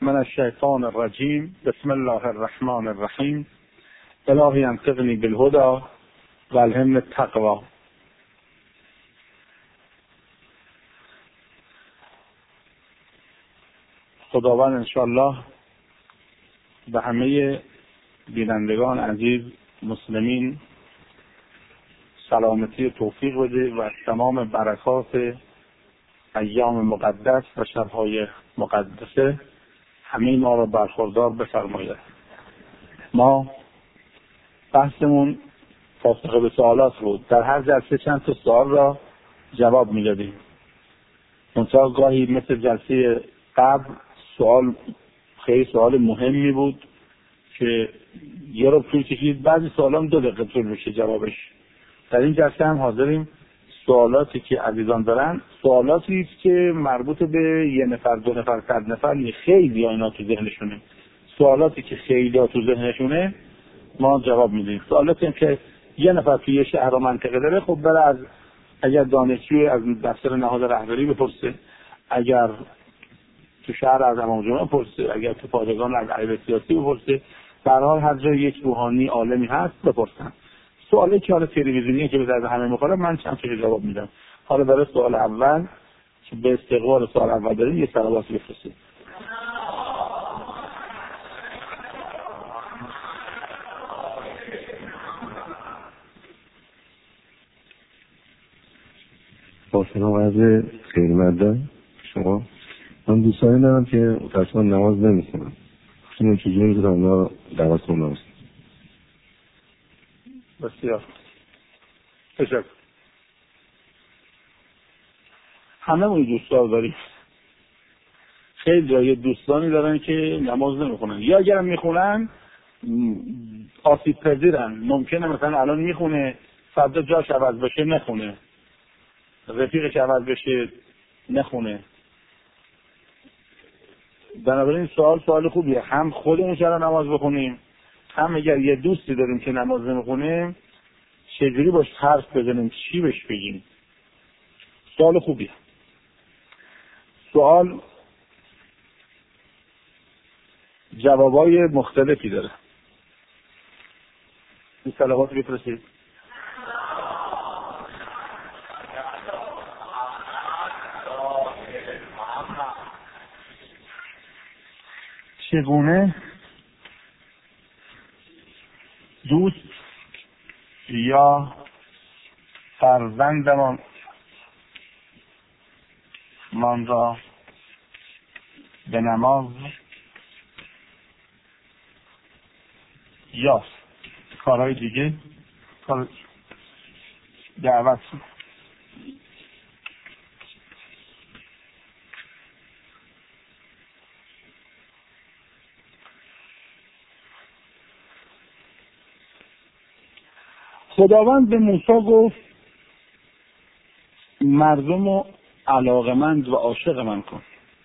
من الشیطان الرجیم. بسم الله الرحمن الرحیم. الهی انصرنی بالهدی و الهمنی التقوی. خداوند انشاءالله به همه بینندگان عزیز مسلمین سلامتی توفیق بده و تمام برکات ایام مقدس و شبهای مقدسه همه ما را برخوردار بفرماید. ما بحثمون پاسخ به سوالات بود. در هر جلسه چند تا سوال را جواب میدادیم. منتها گاهی مثل جلسه قبل خیلی سوال مهمی بود که یه رو طول کشید، بعضی سوال هم 2 دقیقه طول میشه جوابش. در این جلسه هم حاضریم سوالاتی که عزیزان دارن، سوالاتی است که مربوط به 1 نفر 2 نفر 100 نفر خیلی اینا تو ذهنشونه، سوالاتی که خیلی تو ذهنشونه ما جواب میدیم. سوالاتی که 1 نفر توی یه شهر و منطقه داره، خب بره اگر دانشجوی از دفتر نهاد رهبری بپرسه، اگر تو شهر از امام جمعه بپرسه، اگر تو پادگان از عیب سیاسی بپرسه، در حال هر جای یک روحانی عالمی هست بپرسن. سوالی که حالا تلویزیونیه که به درد همه میخوره من چند تا جواب میدم. حالا برای سوال اول که به استقبال سوال اول داریم یه صلواتی بفرستید. با سلام عرض خیرمقدم شما. من دوستانی دارم که متاسفانه نماز نمیخونم. شما چجوری میتونم اونا دعوت کنم؟ بسیار تشکر. همه اون دوستان داریم. خیلی جای دوستانی دارن که نماز نمیخونن، یا اگرم میخونن آسیب پذیرن. ممکنه مثلا الان میخونه فردا جاش عوض بشه نخونه، رفیقش عوض بشه نخونه. بنابراین سوال خوبیه. هم خودمون چرا نماز بخونیم، هم اگر یه دوستی داریم که نماز نمیخونه چجوری باش حرف بزنیم، چی بهش بگیم. سوال خوبیه. سوال جوابای مختلفی داره. این صلوات بفرستید. چگونه دوست یا فرزندمان من را به نماز یا کارهای دیگه دعوت خداوند به موسی گفت مردم رو علاقمند و عاشق من کن.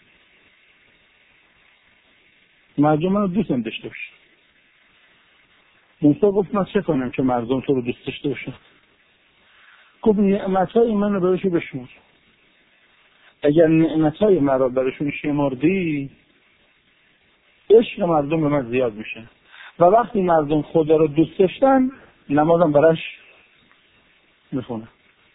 مردم من رو دوست داشته باشه. موسی گفت من چه کنم که مردم تو رو دوست داشته باشه؟ گفت نعمتهای من رو براشون بشمار. اگر نعمتهای من رو براشون شمردی عشق مردم به من زیاد میشه. و وقتی مردم خدا رو دوست داشتن نمازم براش میخونه.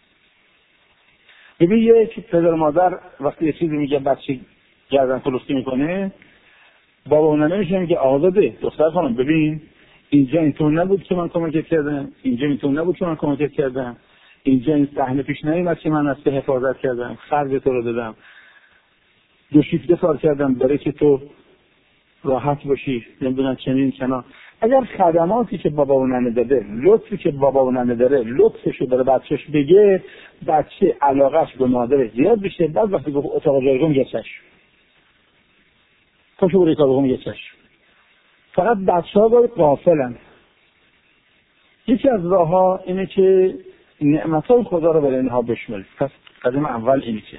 ببین یک پدر مادر وقتی یه چیزی میگه بچه گردن کلفتی میکنه، بابا و ننه میشه میگه آزاده دختر خانم ببین اینجا اینطور نبود که من کمکت کردم، اینجا اینطور نبود که من کمکت کردم، اینجا این صحنه پیش نیومد که من از تو حفاظت کردم، خرج تو رو دادم، 2 شیفته کار کردم برای که تو راحت باشی، نمیدونم چنین چنا. اگر خدماتی که بابا و ننه داده، لطفی که بابا و ننه داره، لطفشو داره بچهش بگه، بچه علاقهش به مادرش زیاد بشه. بعد وقتی گفت اتاق جایگاه گچش پاشو برای اتاق گچش. فقط بچه‌ها باید غافلن. یکی از راه‌ها اینه که نعمت‌های خدا رو برای اینها بشمارید. پس قدم اول اینه که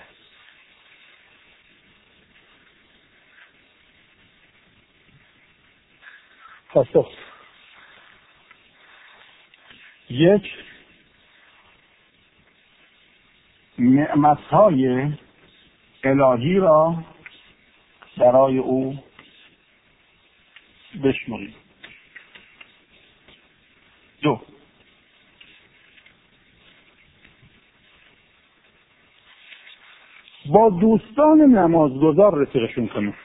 پاسخ 1 نعمت‌های الهی را برای او بشمرید. 2. با دوستان نمازگزار رفیقشون کنید.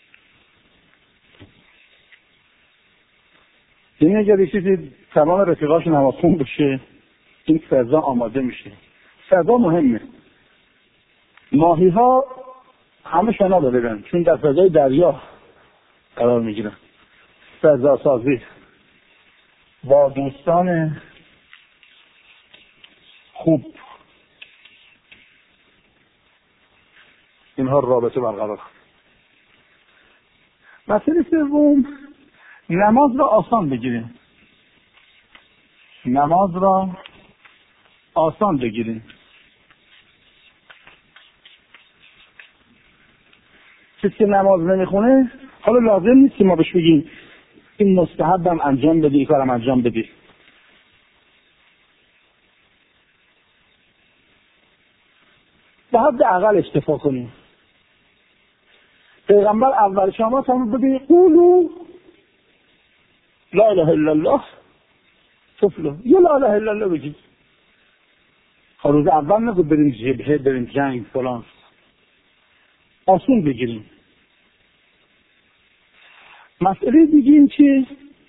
این اگر یه چیزی تمام رفیقاش نمازخون بشه، این فضا آماده میشه. فضا مهمه. ماهی ها همه شنا بلدن چون در فضای دریا قرار میگیرن. فضا سازی با دوستان خوب، اینها رابطه برقرار. مسئله سوم، نماز را آسان بگیریم. نماز را آسان بگیریم. کسی که نماز نمیخونه حالا لازم نیست که ما بهش بگیم این مستحبم انجام بدی، این کارم انجام بدی. به حد اقل اکتفا کنیم. پیغمبر اول شما هم بگی قولو لا اله الا الله تفلح. یا لا اله الا الله بگید. روز اول نگو بریم جبهه، بریم جنگ فلان. آسون بگیریم. مسئله دیگه این که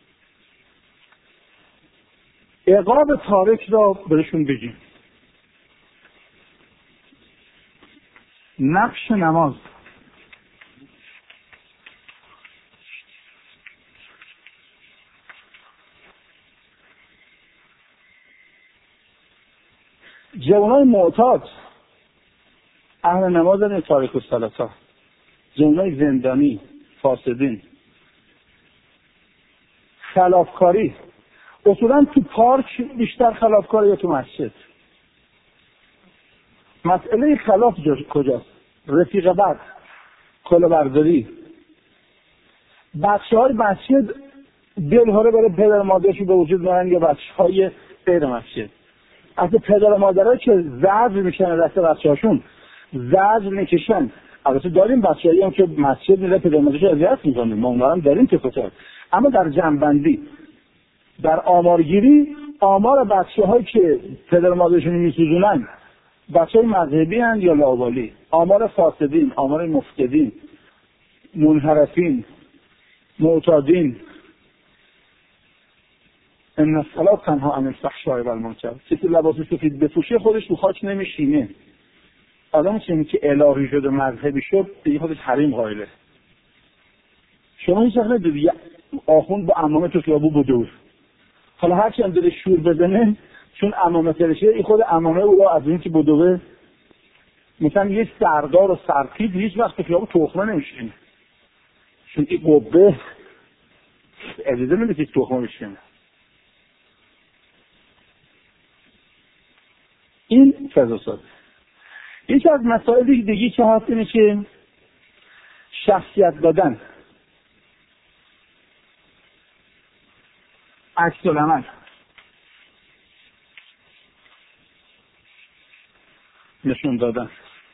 عقاب تارک را برشون بگیم. نقش نماز. جوانای معتاد اهل نماز این تاریک الصلاة، جوانای زندانی، فاسدین، خلافکاری. اصولا تو پارک بیشتر خلافکاری یا تو مسجد؟ مسئله خلاف کجاست؟ رفیق بد، کلا برداری. بچه های مسجد دلهاره برای پدر مادرشون به وجود میارن یا بچه های غیر مسجد. اصلا پدر مادرها که زجر میشن دست بچه هاشون زجر میکشن. البته داریم بچه هایی هم که مسجد میره پدر مادرش اذیت میکنیم، ما اونها هم داریم که فتر. اما در جنبندی، در آمارگیری، آمار بچه هایی که پدر مادرشون میسوزونن بچه های مذهبی هستند یا لاابالی. آمار فاسدین، آمار مفسدین، منحرفین، معتادین. ان الصلاة تنها عن الفحشاء والمنکر. کسی لباس سفید بپوشه خودش تو خاک نمیشینه. آدم چیزی که الهی شد و مذهبی شد دیگه خودش حریم قائله. شما این شخص دیدی آخوند با عمامه تو خیابون بدور. حالا هرچی هم داره شور بزنه چون عمامه ترشه، این خود عمامه او را از این که بدوه. مثلا یه سردار و سرتیب هیچ وقت تو خیابون تخمه نمیشینه چون این قبه اجازه نمیده که تخمه بشینه. این فضا سازی. یکی از مسائل دیگه که هست اینه که شخصیت دادن، عکس العمل. نشون دادن.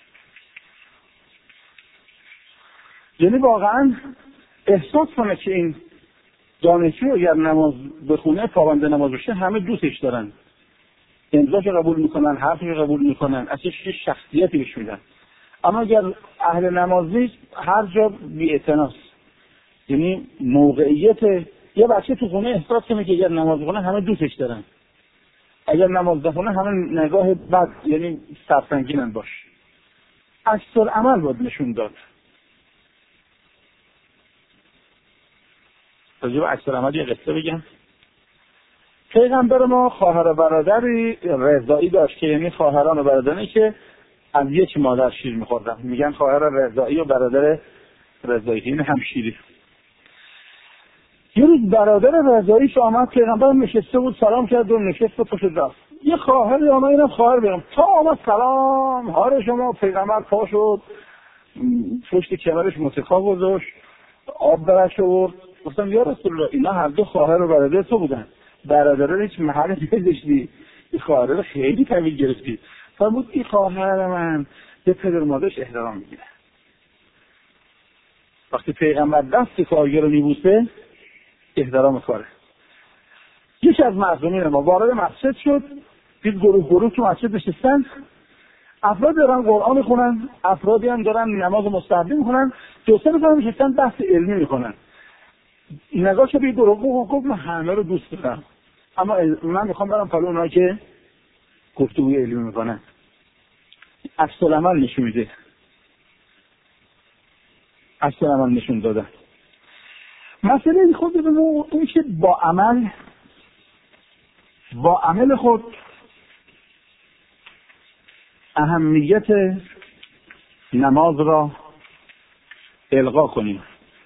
یعنی واقعا احساس کنه که این دانشجو اگر نماز بخونه، پابند نماز بشه، همه دوستش دارن، امضاش قبول میکنن، حرفش قبول میکنن، اصلا چه شخصیتی بهش میدن. اما اگر اهل نماز نیست هر جا بی‌اعتناست. یعنی موقعیت یه بچه تو خونه احساس کنه که اگر نماز بخونه همه دوستش دارن، اگر نماز بخونه همه نگاه بد، یعنی سرسنگینن باش. عکس العمل باید نشون داد. راجع به عکس العمل یه قصه بگم. پیغمبر ما خواهر و برادری رضایی داشت که یعنی خواهران و برادرانی که از یک مادر شیر می‌خوردن. میگن خواهر رضایی و برادر رضایی، این هم شیری. یه روز برادر رضاییش آمد، پیغمبر نشسته بود، سلام کرد و نشست و پشت رفت. یه خواهر آمد، اینم خواهر بیام تا آمد سلام هار شما. پیغمبر پا شد، پشت کمرش متکا گذاشت، آب برش آورد. گفتم یا رسول الله اینا هر دو خواهر و برادر تو بودن، برادر هیچ محلی نذاشتی، این خواهر رو خیلی طویل گرفتی. فرمود این خواهر من به پدر مادرش احترام میگیره. وقتی پیغمبر دست کارگر رو میبوسه احترام کاره. یکی از معصومین ما وارد مسجد شد، دید گروه تو مسجد نشستن، افراد دارن قرآن میخونن، افرادی هم دارن نماز مستحبی میخونن، دو سه نفر نشستن بحث علمی میکنن. نگاه شد به گروه گفت من همه رو دوست دارم، اما من میخوام برم پلو اونایی که گفتگوی علمی میکنن. عکس العمل نشون میده، عکس العمل نشون دادن. مسئله خود به این که با عمل خود اهمیت نماز را القا کنیم.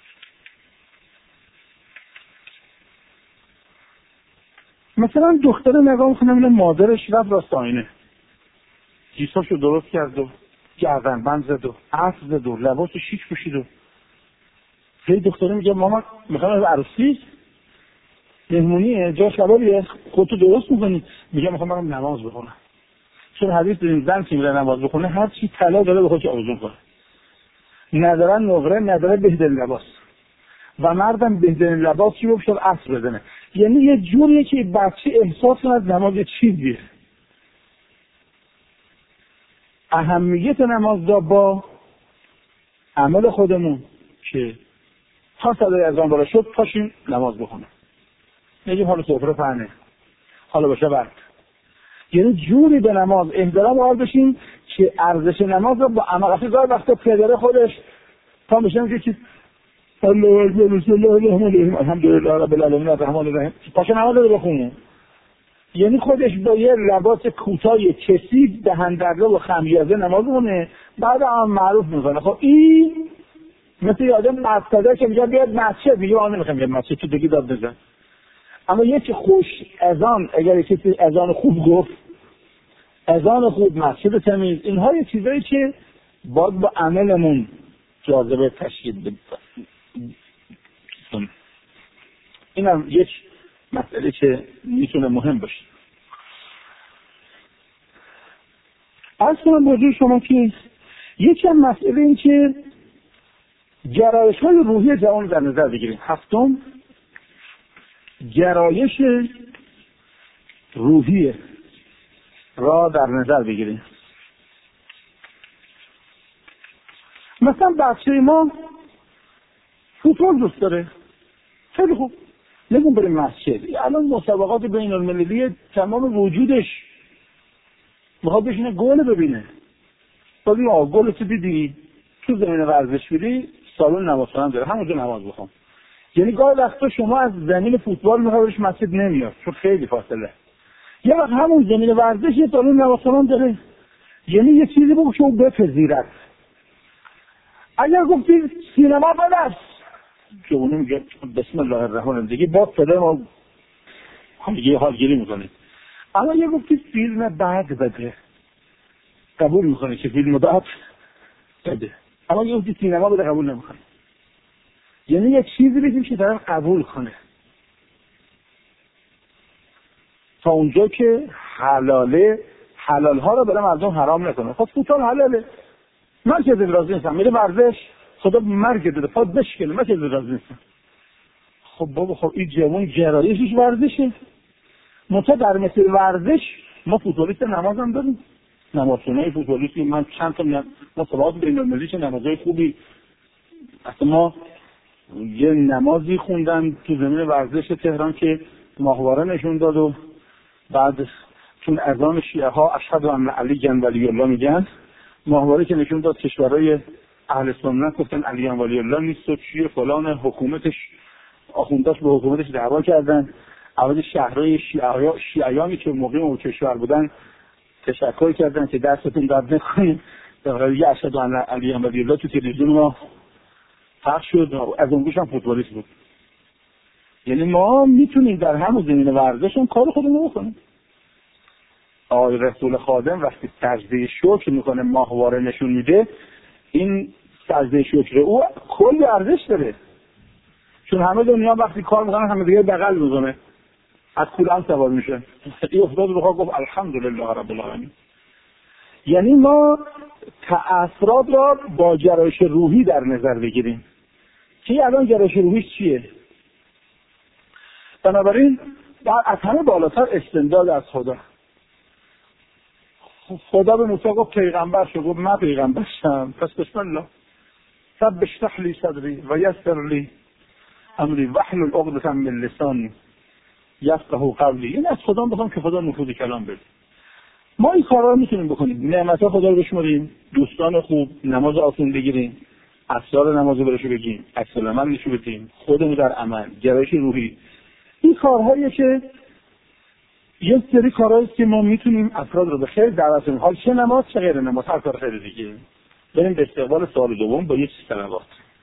مثلا دختره نگاه میکنه میبینه مادرش رفت راست آینه، جیساشو درست کرد و گردنبند زد و عطر زد و لباس شیک پوشید و هی دختره میگه مامان میخوام عروسی مهمونیه جا شبابیه خودتو درست میکنی. میگه میخوام برم نماز بخونم. چون حدیث داریم زن که میره نماز بخونه هر چی طلا داره به خودش آویزون کنه، ندارن نقره نداره بهترین لباس، و مردم بهترین لباس چی بپوشه عصر بزنه. یعنی یه جوریه که بچه احساس کنه از نماز چیزیه. اهمیت نماز دا با عمل خودمون که تا صدای اذان بالا شد پاشیم نماز بخونیم، نگیم حالا سفره پهنه حالا باشه وقت. یعنی جوری به نماز احترام قائل بشیم که ارزش نماز رو با عمل. اصلا گاهی وقتا پدر خودش تا میشه میگه که الله اکبر بسم الله الرحمن الرحیم الحمدلله رب العالمین الرحمن الرحیم، پاشو نماز رو بخونه. یعنی خودش با یه لباس کوتاه کثیف دهن‌درده و خمیازه نماز میخونه، بعد هم معروف میکنه. خب این مثل یادم مسجده که میگه بیاد مسجد، میگه آن نمیخوام بیاد مسجد تو دیگه داد بزن. اما یکی خوش اذان، اگر کسی اذان خوب گفت، اذان خوب، مسجد تمیز، اینها یه چیزایی که باید با عملمون جاذبه تشکیل بده. اینم یک مسئله که میتونه مهم باشه. اصلا موضوع شما که یکی از مسئله این که گرایش‌های روحی جوان در نظر بگیریم. هفتم، گرایش روحی را در نظر بگیریم. مثلا بچه ما فوتبال دوست داره، خیلی خوب، نگون بریم مسجد. الان مسابقات بین المللی تمام وجودش میخواد بشینه گل ببینه. ولی گل تو دیدی تو زمین ورزش بری سالن نماز خوندن داره، همونجا نماز بخون. یعنی گاهی وقتا شما از زمین فوتبال میخوادش مسجد نمیاد چون خیلی فاصله، یه وقت همون زمین ورزش یه سالن نماز خوندن داره. یعنی یه چیزی بگو که اون بپذیرد. اگر گفتی سینما بلد که اونو میگه بسم الله الرحمن الرحیم دیگه با صدای ما همگی حالگیری میکنه. اما یه گفتی فیلم بد بده، قبول میکنه که فیلم بد بده. اما یه گفتی سینما بده، قبول نمیکنه. یعنی یک چیزی بگیم که طرف قبول کنه تا اونجا که حلاله، حلالها رو برای مردم حرام نکنه. خب فوتبال حلاله، من که راضی نیستم، میره ورزش خدا مرگ داده پاد بشکنه، من که راضی نیستم. خب بابا خب این جوان گرایشش ورزشه. منتها در مثل ورزش ما فوتبالیست نماز هم داریم، نمازخونه فوتبالیستی. من چند تا مسابقات بین المللی چه نمازهای خوبی. اصلا ما یه نمازی خوندن تو زمین ورزش تهران که ماهواره نشون داد و بعد چون اذان شیعه ها اشهد ان علی ولی الله میگن، ماهواره که نشون داد کشورهای اهل سنت گفتن علی ولی الله نیست و چیه فلان، حکومتش آخونداش به حکومتش دعوا کردن. اول شهرهای شیعیانی که موقع اون کشور بودن تشکر کردن که دستتون درد نکنید، در واقع اشهد ان علی ولی الله تو تلویزیون ما پخش شد. از اون گوش هم فوتبالیست بود. یعنی ما میتونیم در همون زمین ورزش اون کار خودمون بکنیم. آقای رسول خادم وقتی سجده شکر میکنه ماهواره نشون میده، این سجده شکر او کلی ارزش داره. چون همه دنیا وقتی کار میکنن همه دیگه بغل میزنه، از کولان سوار میشه، این افتاد رو گفت الحمدلله رب العالمین. یعنی ما تأثیرات را با گرایش روحی در نظر بگیریم. که الان گرایش روحی چیه؟ بنابراین از همه بالاتر استمداد از خدا. خدا به موسی گفت پیغمبر شو، گفت من پیغمبر شم، پس بسم الله. رب اشرح لی صدری و یسر لی امری واحلل عقدة من لسانی یفقهوا قولی. این از خدا بخوام که خدا نفوذ کلام بده. ما این کارا رو میتونیم بکنیم، نعمت خدا رو بشمریم، دوستان خوب، نماز آسون بگیریم، اسرار نماز برش بگیم، عکس العمل نشون بدیم، خودمون در عمل، گرایش روحی. این کارهاییه که یک سری کارهاییه که ما میتونیم افراد رو به خیر دعوت کنیم، حال چه نماز چه غیر نماز، هر کار خیر دیگه. بریم به استقبال سوال دوم با یک صلوات.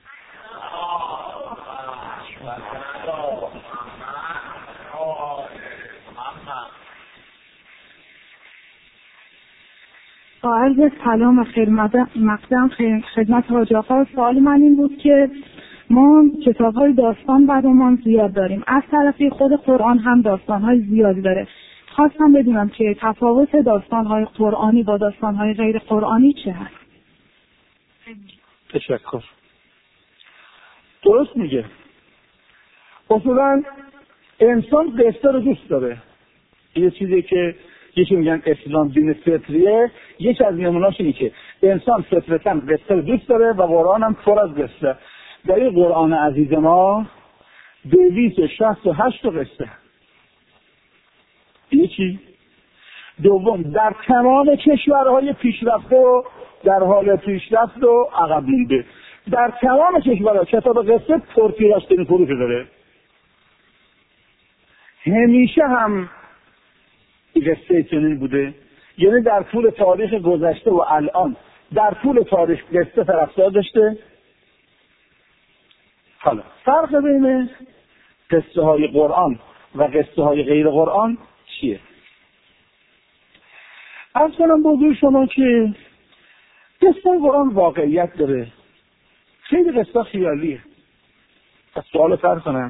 با عرض سلام و مقدم خدمت حاج آقا، سوال من این بود که ما کتاب‌های داستان برامون زیاد داریم، از طرفی خود قرآن هم داستان‌های زیادی داره. خواستم بدونم که تفاوت داستان‌های قرآنی با داستان‌های غیر قرآنی چه هست؟ تشکر. درست میگه. اصولاً انسان قصه رو دوست داره. یه چیزی که یکی میگن اسلام دین فطریه، یکی از نمونه‌اش اینه که انسان فطرتاً قصه رو دوست داره و قرآن هم پر از قصه. در این قرآن عزیز ما 268 قصه. یکی. دوم، در تمام کشورهای پیشرفته و در حال پیشرفت و عقب مونده، در تمام کشورها کتاب قصه پرتیراژترین فروش داره. همیشه هم قصه چنین بوده، یعنی در طول تاریخ گذشته و الان در طول تاریخ قصه طرفدار داشته. حالا فرق بین قصه های قرآن و قصه های غیر قرآن چیه؟ عرض کنم بزرگ شما که قصه قرآن واقعیت داره، خیلی قصه خیالیه. از سوال فرق کنم،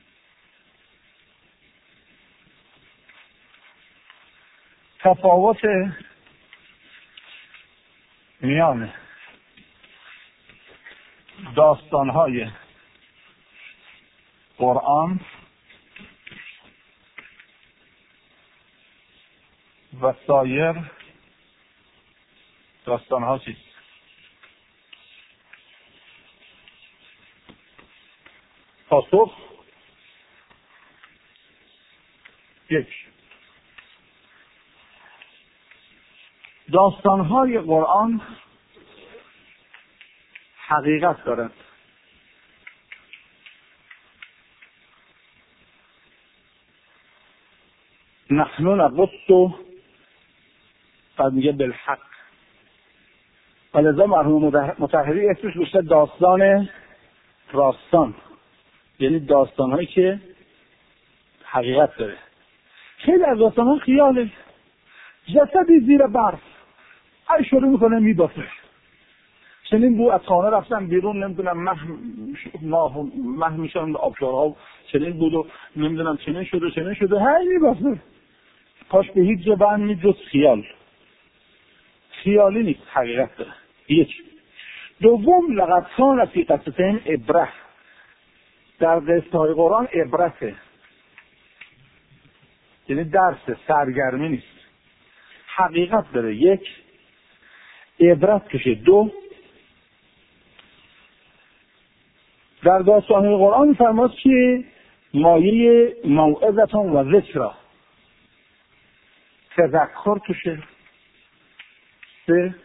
تفاوت میان داستان‌های قرآن و سایر داستان‌ها چیست؟ پاسخ: یک، داستان‌های قرآن حقیقت دارند. نحن نقص، بعد میگه بالحق، و لذا مرحوم مطهری اسمش میشه داستان راستان، یعنی داستان‌هایی که حقیقت داره. خیلی از داستان‌ها خیاله. جسدی زیر برف هر شروع میکنه میبافه، چنین بود از خانه رفتن بیرون، نمیدونم مه میشن آبشارها، چنین بود و نمیدونم چنین شده هی میبافه. پاش به هیچ جا بند نید جز خیال. خیالی نیست، حقیقت داره. یک. دوم، لقد کان فی قصصهم عبرة، در قصه های قرآن عبرته، یعنی درس، سرگرمی نیست، حقیقت داره. یک، عبرت کشه. دو، در داستان‌های قرآن می‌فرماد که مایه موعظة و ذکر، تذکر توشه. سه،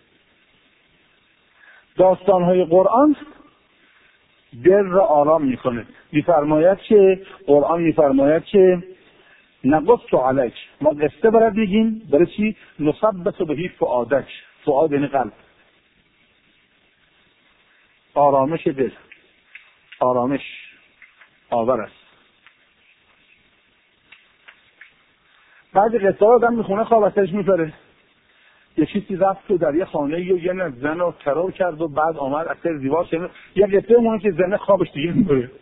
داستان‌های قرآن دل را آرام می‌کنه. می‌فرماید که قرآن می‌فرماید که نقص علیک، ما قصه برات بگیم، برای چی؟ نثبت به فؤادک، فؤاد یعنی قلب، آرامش دل، آرامش آور است. بعضی قصه ها آدم میخونه خواب از سرش میپره. یه چیزی رفت تو در یه خانه یه زن رو ترور کرد و بعد آمد از سر دیوار شد. یه قصه مونه که زنه خوابش دیگه میپره.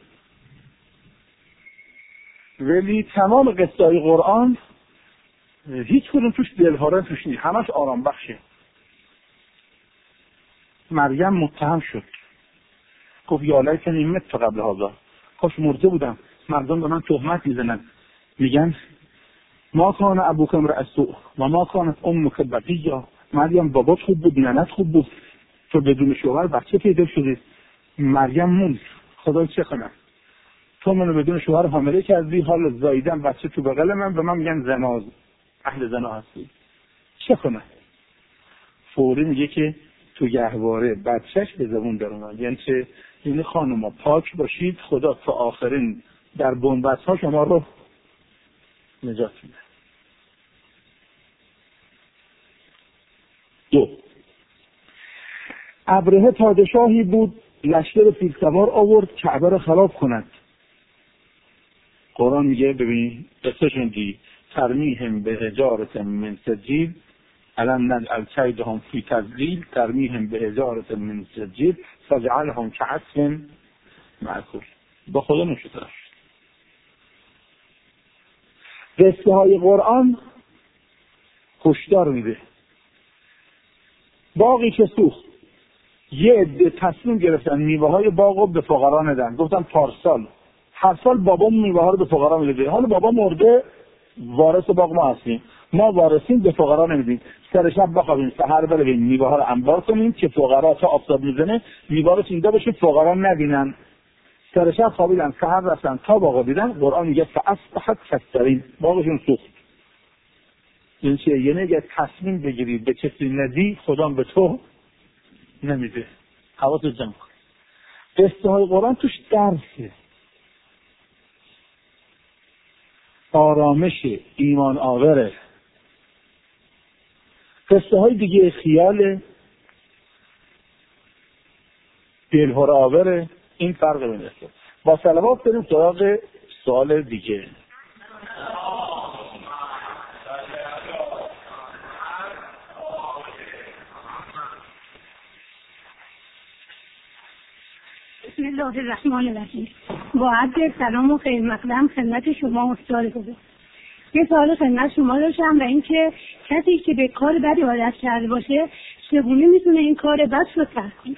ولی تمام قصه های قرآن هیچ کدوم توش دلهاره توش نیست، همش آرام بخشه. مریم متهم شد، گفت یا لیتنی مت قبل هذا، کاش مرده بودم مردم به من تهمت میزنن، میگن ما کان ابوک امرأ سوء و ما کانت امک بغیا. مریم بابات خوب بود، ننت خوب بود، تو بدون شوهر بچه پیدا شدی. مریم موند، خدا چه کنم؟ تو منو بدون شوهر حامله کردی، حال زاییدم بچه تو بغل من، به من میگن زنا، اهل زنا هستی، چه کنم؟ فوری میگه که تو گهواره بچهش به زبون درآمد. یعنی چه؟ یعنی خانوما پاک باشید، خدا تا آخرین در بنبست ها شما رو نجات میده. 2. ابرهه پادشاهی بود، لشکر پیلسوار آورد کعبه رو خراب کند. قرآن میگه ببین قصهشون دی ترمیهم به حجارت من سجیل الان نجعل کیدهم فی تضلیل ترمیهم به حجارت من سجیل فجعلهم کعصف مأکول. با خدا نشده. قصه های قرآن هشدار میده. باقی که سوخت، یه عده تصمیم گرفتن میوه های باغ رو به فقرا ندن، گفتن پارسال هر سال بابا میوه ها رو به فقرا میده. حالا بابا مرده، وارث باغ ما هستیم، ما وارثیم، به فقرا نمیدیم. سر شب بخوابیم، سحر بریم میوه ها رو انبار کنیم که فقرا تا آفتاب میزنه میوه رو چینده بشه، فقرا نبینن. سر شب خوابیدن، سحر رفتن تا باغ دیدن. قرآن میگه فاصبحت کالصریم، باغشون سوخت. این چیه؟ یعنی اگه تصمیم بگیری به کسی ندی، خدا به تو نمیده. حواست جمع کن. قصه های قرآن توش درسه، آرامش، ایمان آوره. قصه های دیگه خیاله، دلهره آوره. این فرق بینه. با صلوات بریم سراغ سوال دیگه. بسم الله الرحمن الرحیم. با عرض سلام و خیر مقدم خدمت شما استاد خوبه. یه سوال خدمت شما داشتم و این که کسی که به کار بدی عادت کرده باشه چگونه میتونه این کار بد رو ترک کنه؟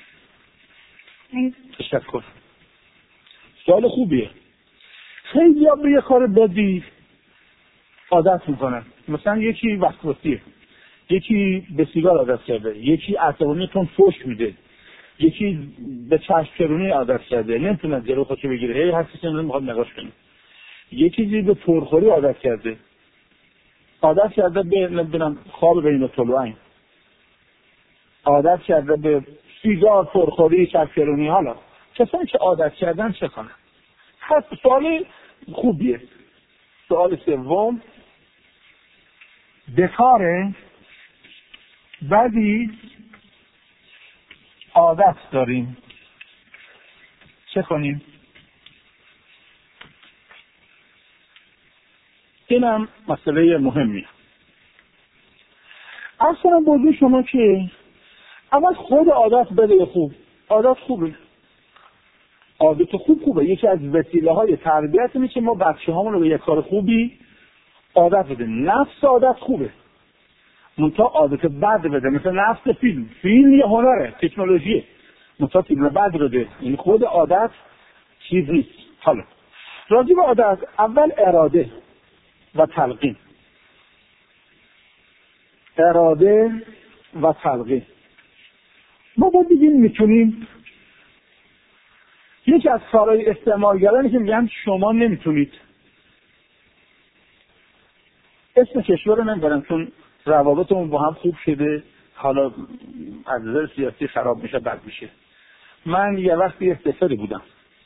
تشکر. سوال خوبیه. خیلی ها به یه کار بدی عادت میکنن. مثلا یکی وسواسیه، یکی به سیگار عادت کرده، یکی عصبانیتون فحش میده، یکی به چشم چرونی عادت کرده، نمیتونه جلو خودشو بگیره، هی هر چیزی میخواد نگاش کنه. یکی به پرخوری عادت کرده، عادت کرده به نمیدونم خواب بین طلوعین، عادت کرده به سیگار، پرخوری، چشم چرونی. حالا کسانی که عادت کردن چه کنن؟ سوال خوبیه. سوال سوم، به کار بدی عادت داریم، چه کنیم؟ اینم مسئله مهمیه. اصلا بودی شما که اول خود عادت بده خوب، عادت خوبه، عادت خوبه. یکی از وسیله های تربیت اینه که ما بچه هامون رو به یک کار خوبی عادت بده. نفس عادت خوبه، منتها عادت بد بده. مثل نفس فیلم یه هنره، تکنولوژیه، منتها فیلم بد بده. این خود عادت چیز نیست. حالا راجع به عادت، اول اراده و تلقین. اراده و تلقین. ما باید بگیم میتونیم. یکی از کارهای استعمارگرانی که میگن شما نمیتونید. اسم کشور رو نمیبرم چون روابطمون با هم خوب شده، حالا از نظر سیاسی خراب میشه، بد میشه. من یه وقتی استفاده بودم،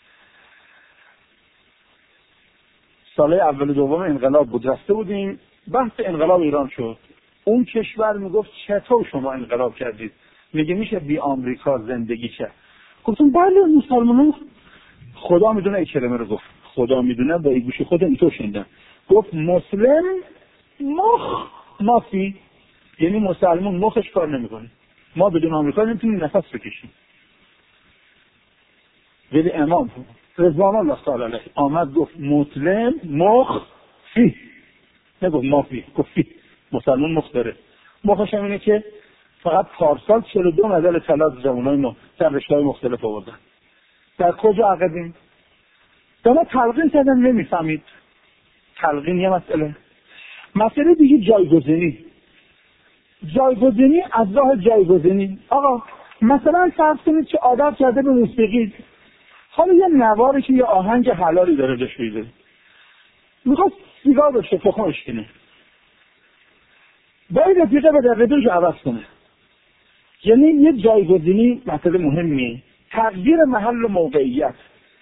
سال اول دوم انقلاب بود، رسته بودیم، بحث انقلاب ایران شد. اون کشور میگفت چطور شما انقلاب کردید؟ میگه میشه بی آمریکا زندگی کرد. گفتم بله، مسلمانان خدا میدونه. این کلمه رو گفت، خدا میدونه، با این گوش خودم اینطور شنیدم. گفت مسلم مخ مافی، یعنی مسلمان مخش کار نمیکنه. ما بدون آمریکا نمیتونیم نفس بکشیم. ولی امام رضوان الله تعالی علیه آمد گفت مسلم مخ فی، نگفت مافی، گفت فی. مسلمان مخ داره. مخش هم اینه که فقط پارسال 42 مدال طلا از جوانای ما در رشته‌های مختلف آوردن. در کجا عقدیم؟ دانا تلقین کردن نمیفهمید. تلقین یه مسئله دیگه جایگزینی از راه جایگزینی. آقا مثلا فرض کنید که عادت کرده به موسیقی، حالا یه نواری که یه آهنگ حلالی داره بهش میده، میخواد سیگار بشه تخمش کنه، باید دقیقه به دقیقه عوض کنه. یعنی یه جایگزینی مسئله مهمیه. تغییر محل و موقعیت.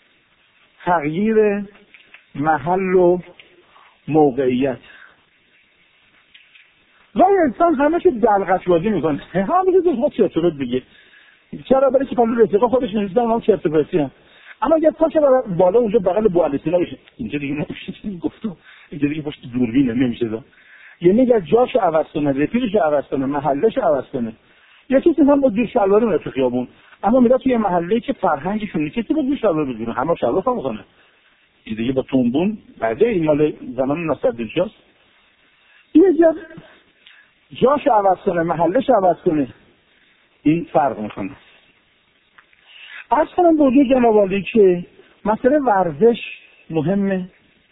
گاهی انسان همه که دلغک بازی میکنه، همه که خود چرت بگه. چرا؟ برای که پلو رفیقا خودش نوشتن ما چرت پرسی هم. اما اگه پاشه بالا اونجا بغل بوالسینا بشه، اینجا دیگه نمیشه گفتم، اینجا دیگه پشت دوربینه نمیشه دا. یعنی اگه جاشو عوض کنه، رفیقشو عوض کنه، محلهشو عوض کنه. یا کسی هم با دیر شلوار میره تو خیابون، اما میره توی محله‌ای که فرهنگشون نیست، کسی با دیر شلوار بزنه، همه شلوار هم میکنه. این دیگه با تنبون بعده این مال زمان ناصرالدین‌شاست. یه جاشو عوض کنه، محلهشو عوض کنه، این فرق میکنه. عرض کنم به حضور جناب عالی که مسئله ورزش مهمه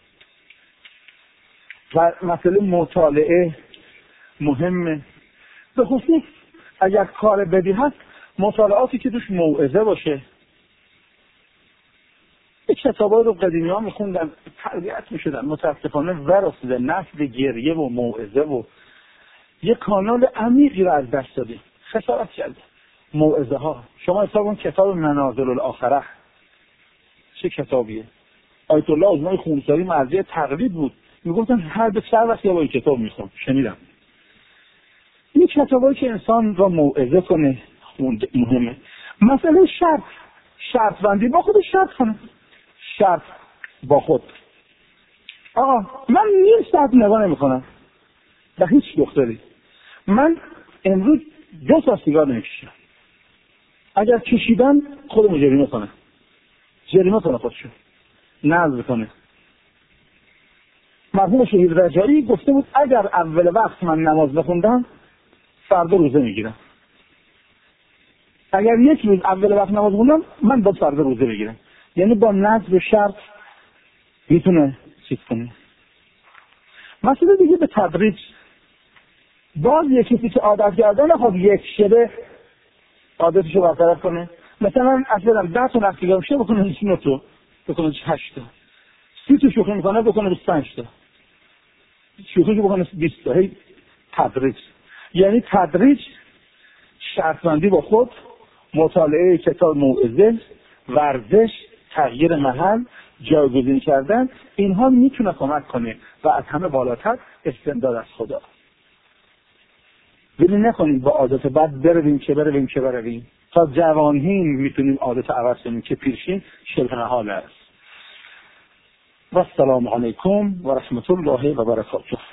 و مسئله مطالعه مهمه. به خصوص اگر کار بدی هست، مطالعاتی که توش موعظه باشه. این کتابای رو قدیمی ها میخوندن، تربیت میشدن، متاسفانه ورسیده نسل گریه و موعظه و یه کانال عمیقی رو از دست دادیم، خسارت کرده. موعظه ها، شما حساب اون کتاب منازل الاخره چه کتابیه؟ آیت الله عظمای خونساری مرجع تقلید بود، میگفتن هر به سر وقت با این کتاب میخوام، شنیدم. این کتابایی که انسان را موعظه کنه مهمه. مسئله شرط بندی با خودش شرط کنه. شرط با خود. آقا من نیم ساعت نگاه نمیکنم به هیچ دختری، من امروز 2 ساعت سیگار نمیکشم. اگر کشیدم خودمو جریمه کنه خودشو نذر کنه. مرحوم شهید رجایی گفته بود اگر اول وقت من نماز بخوندم فردا روزه میگیرم. اگر یک روز اول وقت نماز خوندم من باید فردا روزه بگیرم. یعنی با نذر و شرط میتونه چیز کنه. مسئله دیگه به تدریج. باز یکی که عادت کرده نخواد یک شبه عادتشو برطرف کنه. مثلا اصلا 10 تا نفسیگار میشه بکنه 29 تا، بکنه 8 تا، 30 تا شوخی میکنه بکنه 25 تا، شوخیشو بکنه 20 تا. هی تدریج. یعنی تدریج، شرطبندی با خود، مطالعه کتاب موعظه، ورزش، تغییر محل، جایگزین کردن، اینها میتونه کمک کنه و از همه بالاتر استمداد از خدا. ولی نکنیم با عادت بد برویم تا جوانیم میتونیم عادت عوض کنیم که پیرشیم شبه محال است. و السلام علیکم و رحمت الله و برکاته.